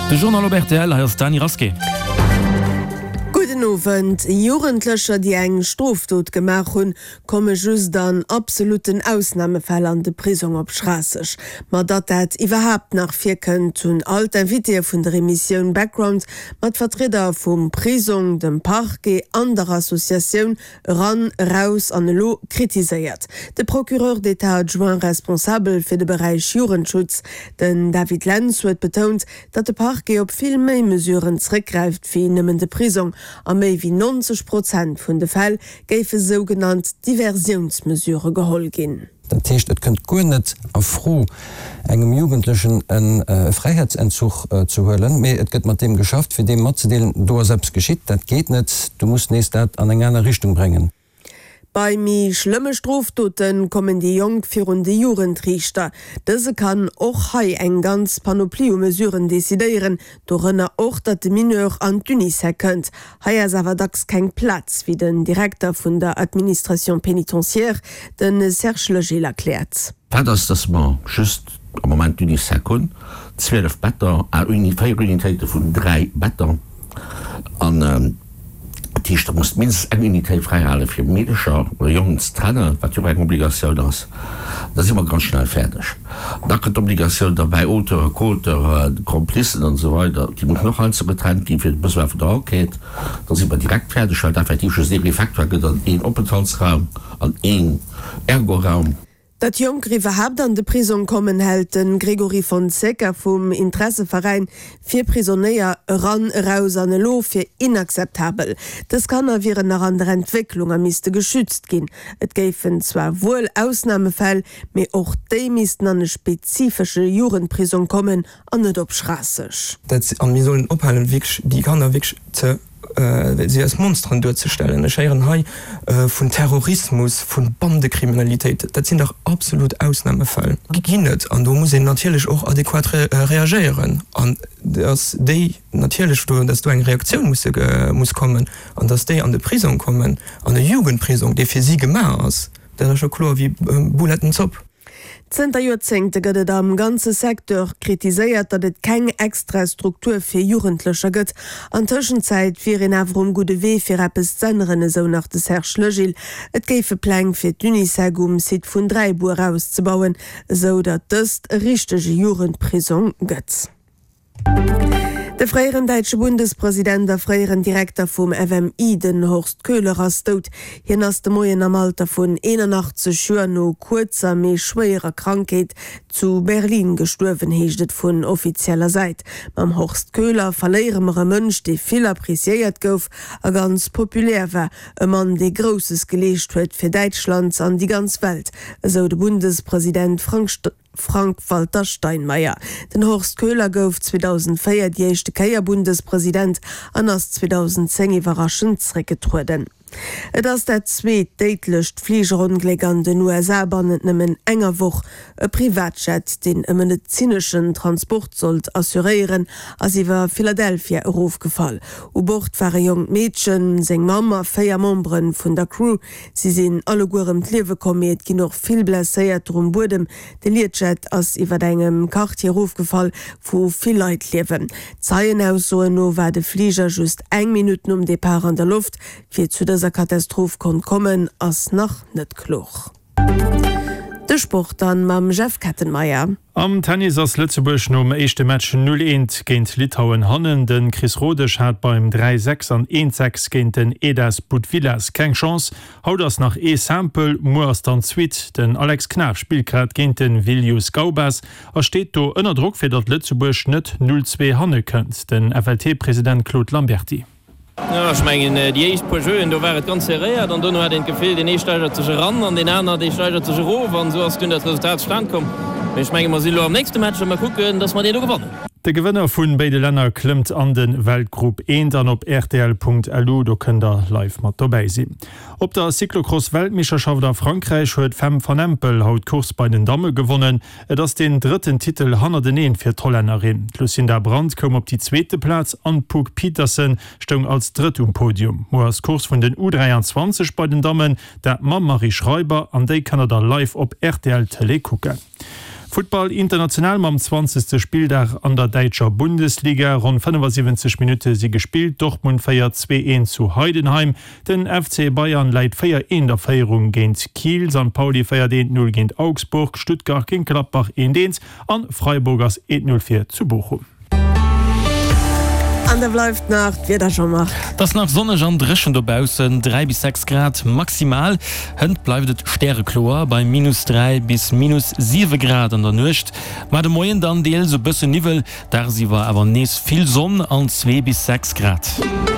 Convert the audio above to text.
De Journal Robertel heißt Dani Raske. Guten Abend. Jugendlöcher, die eng Straftat gemacht haben, kommen just dann absoluten Ausnahmefall an de Prison op Straßech. Ma dat hat überhaupt nach 4 könnt und alt Invité von der Emission Background mit Vertreter vom Prison, dem Parquet, anderer Assoziation ran, raus an lo kritisiert. Der Procureur d'État adjoint responsable für den Bereich Jugendschutz, den David Lenz, hat betont, dass der Parquet op viel mehr Mesuren zurückgreift wie nimmen de Prison. A méi wie 90% vun de Fall géife sogenannt Diversionsmesure geholl gin. Dat heißt, et könnt gut net a froh engem Jugendlichen en Freiheitsentzug zu höllen. Et gëtt mat dem geschafft, fir dem mat ze deelen do selbst geschitt, dat geht net, du musst nächst dat an eng einer Richtung bringen. Bei mi schlimme Straftaten kommen die jungführende Jugendrichter. Diese kann auch hei eng ganz Panoplie Mesuren dezidieren, dorinne auch dat de Mineur an Tunis könnt. Hei is aber dax kein Platz, wie den Direktor von der Administration pénitentiaire, den Serge Legel erklärt. Das man just am moment Tunis kun 12 Better a Unitéite vun 3 Better an da muss mindestens eine Unität freihalen für medischer oder Jungenstrainer, was eine Obligation ist. Das ist immer ganz schnell fertig. Da kommt die Obligation dabei, Autor, Koter, Komplizen und so weiter, die muss noch einzeln betreiben, die für den Bewerber da geht. Dann sind wir direkt fertig, weil da effektiv schon sehr Faktor gibt, an einen Aufenthaltsraum, an einen Ergoraum. Dat Junggriffe habt an de Prison kommen helten Gregory von Secker vom Interesseverein 4 Prisonnier ran raus an Lo fir inakzeptabel. Das kann er wie nach andere Entwicklung am miste geschützt gin. Et géfen zwar wohl Ausnahmefall, me och de misten an eine spezifische Jugendprison kommen an net op Straßech. An mir sollen ophalen die kann er ze sie als Monstern durchzustellen. Scheieren Hai von Terrorismus, von Bandekriminalität, das sind doch absolut Ausnahmefall. Geginnet, und da muss ich natürlich auch adäquat reagieren. Und dass die natürlich, dass du eine Reaktion muss kommen, und dass die an die Prison kommen, an die Jugendprison, die für sie gemacht ist, das ist schon klar wie Bulettenzopf. Zter Jozengte gëtt am ganze Sektor kritiséiert, dat et keng extra Struktur fir Jugendlecher gëtt. An Tëschenzeit fir en awerum gute Wee fir Appes Zënnerne so nach des Herr Schlögil. Et géife Pläng fir d'Unisegum Sid vun 3 Buer auszubauen, so dat dëst richtege Jugendprison gëtt. Der freieren deutsche Bundespräsident, der freieren Direktor vom FMI, den Horst Köhler, ist tot. Hier ist der Moyen am Alter von 81 Jahren no kurzer, mehr schwerer Krankheit zu Berlin gestorben, heißt von offizieller Seite. Beim Horst Köhler verlieren wir einen Mensch, der viel appreciiert gouf, a ganz populär war, ein Mann, der Großes gelegt hat für Deutschland an die ganze Welt. So der Bundespräsident Frank-Walter Steinmeier. Den Horst Köhler gouf 2004 die erste Keier-Bundespräsident an ass 2010 überraschend zurückgetreten. Et ass der zweet déitlecht Fliegerunglück an den USA net nëmmen enger woch e Privatjet, den ëmmen et zinneschen Transport sollt assurieren, as iwwer Philadelphia aufgefallen. U Bord waren jung Mädchen, seng Mama, 4 Membren vun der Crew. Sie sinn alle gurem d'Liewe kommet, gi noch viel blesséiert drum Bodem. De Learjet ass iwwer engem Quartier aufgefallen, wo viel Leiit liewen. Zeien aus so no war de Flieger just 1 Minuten um Depart an der Luft, fir zu dieser Katastrophe kon kommen ass nach net kloch. De Sport an mam Jeff Kattenmeier. Am Tennis ass Lützeburg no echte Matchen 0-1 géint Litauen hannen. Den Chris Rodech hat beim 3-6 an 1-6 géint den Edas Budvillas keng Chance. Haut ass nach Sample Moers dann Zwiit. Den Alex Knapp spielgrad géint den Vilius Gaubas. Steet do ënner Druck fir dat Lützeburg net 0-2 hanne kënnt. Den FLT-Präsident Claude Lamberti. Ja, ich meine, die ersten paar Jahre, da war es ganz seriös, und dann hat den Gefühl, den E-Steiger zu ran, und den anderen den Steiger zu rauf, und so hast du das Resultat stand kommen. Ich meine, wir sollen am nächsten Match mal gucken, dass wir den gewonnen. Der Gewinner von beiden Ländern klimmt an den Weltgruppe 1 dann op rtl.lu, da könnt ihr live mal dabei sein. Ob der Cyclocross-Weltmeisterschaft in Frankreich hat Femme van Empel haut Kurs bei den Damen gewonnen. Das den dritten Titel 101 für Holländerin. Lucinda Brandt kam auf die zweite Platz, an Puk Petersen stond als dritt Podium. Moers Kurs von den U23 bei den Damen, der Marie Schreiber, an die kann er da live auf RTL Tele gucken. Football international am 20. Spieldach an der Deutscher Bundesliga rund 75 Minuten sie gespielt. Dortmund feiert 2-1 zu Heidenheim. Den FC Bayern leiht Feier in der Feierung gegen Kiel. St. Pauli feiert 0 gegen Augsburg. Stuttgart gegen Gladbach in Dens an Freiburgers 1-0 zu Bochum. An der bleibt nach wie der schon macht. Das nach Sonne an dreschen dobausen 3 bis 6 Grad maximal. Hënd bleiwet Sterrechlor bei -3 bis -7 Grad an der Nucht. Ma de Moien dann deel so bësse Nivel, da sie war awer nees viel Sonne an 2 bis 6 Grad.